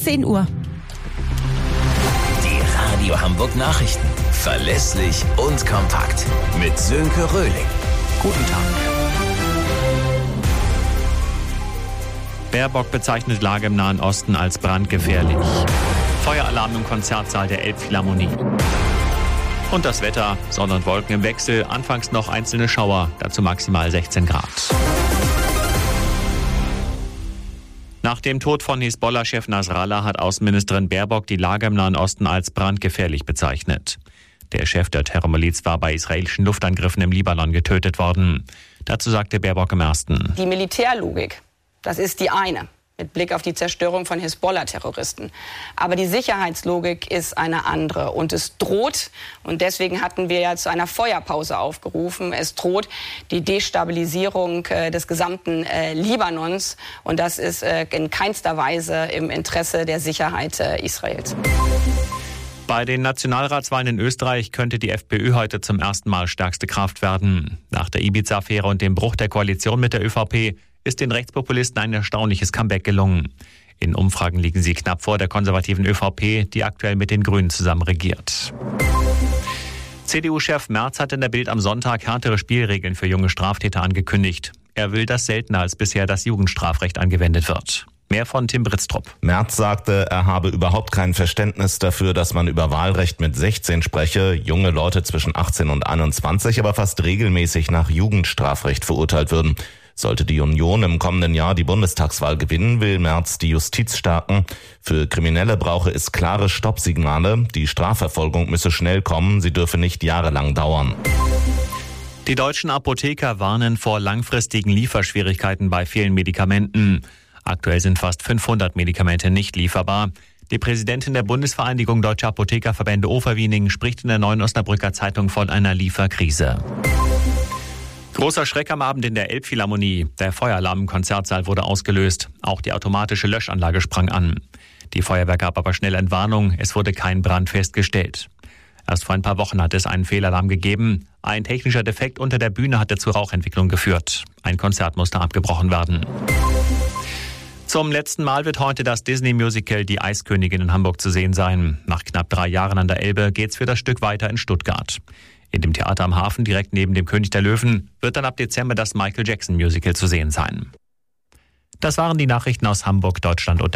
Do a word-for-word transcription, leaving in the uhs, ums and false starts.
zehn Uhr. Die Radio Hamburg Nachrichten. Verlässlich und kompakt. Mit Sönke Röhling. Guten Tag. Baerbock bezeichnet Lage im Nahen Osten als brandgefährlich. Feueralarm im Konzertsaal der Elbphilharmonie. Und das Wetter, Sonne und Wolken im Wechsel, anfangs noch einzelne Schauer, dazu maximal sechzehn Grad. Nach dem Tod von Hisbollah-Chef Nasrallah hat Außenministerin Baerbock die Lage im Nahen Osten als brandgefährlich bezeichnet. Der Chef der Terrormiliz war bei israelischen Luftangriffen im Libanon getötet worden. Dazu sagte Baerbock im ersten. Die Militärlogik, das ist die eine, mit Blick auf die Zerstörung von Hisbollah-Terroristen. Aber die Sicherheitslogik ist eine andere. Und es droht, und deswegen hatten wir ja zu einer Feuerpause aufgerufen, es droht die Destabilisierung äh, des gesamten äh, Libanons. Und das ist äh, in keinster Weise im Interesse der Sicherheit äh, Israels. Bei den Nationalratswahlen in Österreich könnte die FPÖ heute zum ersten Mal stärkste Kraft werden. Nach der Ibiza-Affäre und dem Bruch der Koalition mit der ÖVP ist den Rechtspopulisten ein erstaunliches Comeback gelungen. In Umfragen liegen sie knapp vor der konservativen ÖVP, die aktuell mit den Grünen zusammen regiert. C D U-Chef Merz hat in der Bild am Sonntag härtere Spielregeln für junge Straftäter angekündigt. Er will, dass seltener als bisher das Jugendstrafrecht angewendet wird. Mehr von Tim Britztrup. Merz sagte, er habe überhaupt kein Verständnis dafür, dass man über Wahlrecht mit sechzehn spreche, junge Leute zwischen achtzehn und einundzwanzig aber fast regelmäßig nach Jugendstrafrecht verurteilt würden. Sollte die Union im kommenden Jahr die Bundestagswahl gewinnen, will Merz die Justiz stärken. Für Kriminelle brauche es klare Stoppsignale. Die Strafverfolgung müsse schnell kommen, sie dürfe nicht jahrelang dauern. Die deutschen Apotheker warnen vor langfristigen Lieferschwierigkeiten bei vielen Medikamenten. Aktuell sind fast fünfhundert Medikamente nicht lieferbar. Die Präsidentin der Bundesvereinigung Deutscher Apothekerverbände Overwiening spricht in der Neuen Osnabrücker Zeitung von einer Lieferkrise. Großer Schreck am Abend in der Elbphilharmonie. Der Feueralarm im Konzertsaal wurde ausgelöst. Auch die automatische Löschanlage sprang an. Die Feuerwehr gab aber schnell Entwarnung. Es wurde kein Brand festgestellt. Erst vor ein paar Wochen hat es einen Fehlalarm gegeben. Ein technischer Defekt unter der Bühne hatte zur Rauchentwicklung geführt. Ein Konzert musste abgebrochen werden. Zum letzten Mal wird heute das Disney-Musical Die Eiskönigin in Hamburg zu sehen sein. Nach knapp drei Jahren an der Elbe geht's für das Stück weiter in Stuttgart. In dem Theater am Hafen, direkt neben dem König der Löwen, wird dann ab Dezember das Michael Jackson Musical zu sehen sein. Das waren die Nachrichten aus Hamburg, Deutschland und